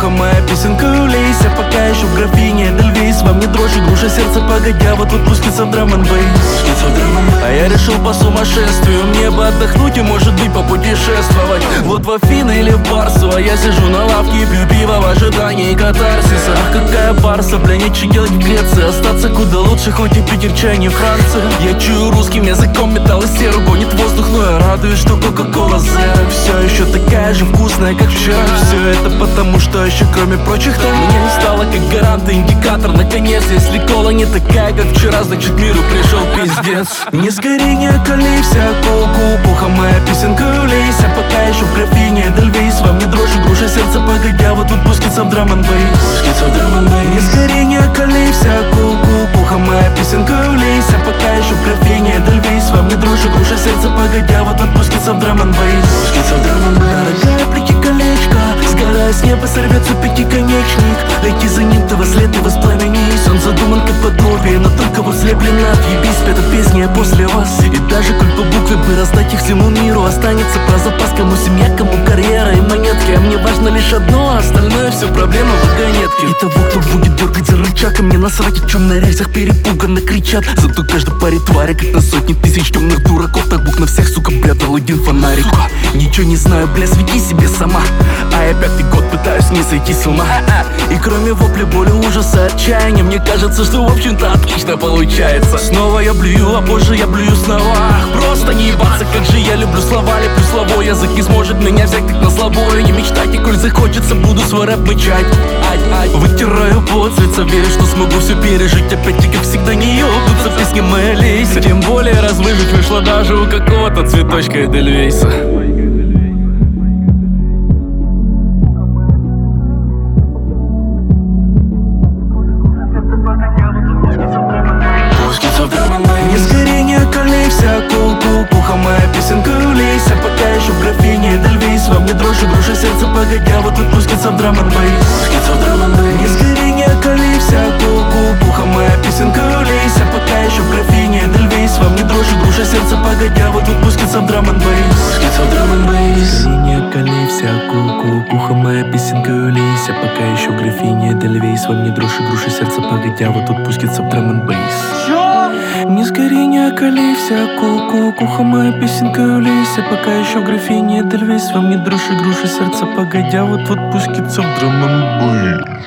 кукуха, моя песенка улейся. Пока еще в графине Эдельвейс. Во мне дрожь и груша сердце, погодя, вот тут пустится в драм-н-бейс. А я решил по сумасшествию мне бы отдохнуть и, может быть, попутешествовать. Вот в Афины или в Барсу, а я сижу на лавке и пью пиво в ожидании катарсиса. Ах, какая Барса, бля, нечего делать в Греции. Остаться куда лучше, хоть и Питер, чай, не Франция. Я чую русским языком металл и серу, гонит воздух, но я радуюсь, что Кока-Кола Zero все еще такая же вкусная, как вчера. Все это потому, что еще кроме прочих там меня не стало как гарант и индикатор. Наконец, если кола не такая, как вчера, значит миру пришел пиздец. Не сгори, не околейся, кукуха, моя песенка улейся. Пока еще в графине Эдельвейс. Во мне дрожь и груша сердце, погодя, вот тут пустится в драм-н-бейс. Не сгори, не околейся, кукуха, моя песенка улейся. Пока еще в графине Эдельвейс. Во мне дрожь и груша сердце, погодя, вот тут пустится в драм-н-бейс. Дорогая, плети колечко, сгорая с неба сорвется пятиконечник. Лети за ним, ты вослед и воспламенись. Он задуман как подобие, но только вот слеплен. Отъебись, это песня после вас. И даже коль по букве бы раздать их всему миру, останется про запас, кому семья, кому карьера и монетки. А мне важно лишь одно, а остальное все проблема вагонетки. И того, кто будет дергать за рычаг, и мне насрать, о чем на рельсах перепуганно кричат. Зато каждой паре твари, как на сотни тысяч темных дураков. Так бук на всех, сука, бля, дал один фонарик. Ничего не знаю, бля, свети себе сама. А я пятый год пытаюсь не сойти с ума. И кроме вопля, боли, ужаса, отчаяния, мне кажется, что в общем-то отлично получается. Снова я блюю, а позже я блюю снова. Просто не ебаться, как же я люблю слова. Леплю словой, язык не сможет меня взять так на слабое. Не мечтайте, коль захочется, буду свой рэп мычать. Вытираю пот с лица, верю, что смогу все пережить. Опять-таки, как всегда, не ёбнуться в песне моей лейся. Тем более размыжить вышло даже у какого-то цветочка Эдельвейса. Не сгори, не околейся, кукуха, моя песенка улейся. Пока еще в графине Эдельвейс. Во мне дрожь и груша сердце, погодя, вот тут пустится в драм-н-бейс. Не сгори, не околейся, кукуха, моя песенка улейся. Пока еще в графине Эдельвейс. Во мне дрожь и груша сердце, погодя, вот тут пустится в драм-н-бейс. Не околейся, кукуха, моя песенка улейся. Пока еще в графине Эдельвейс. Во мне дрожь и груша сердце, погодя, вот тут пустится в драм-н-бейс. Не сгори, не околейся, кукуха, моя песенка улейся. Пока еще в графине Эдельвейс. Во мне дрожь и груша сердце, погодя, вот пускится в драм-н-бейс.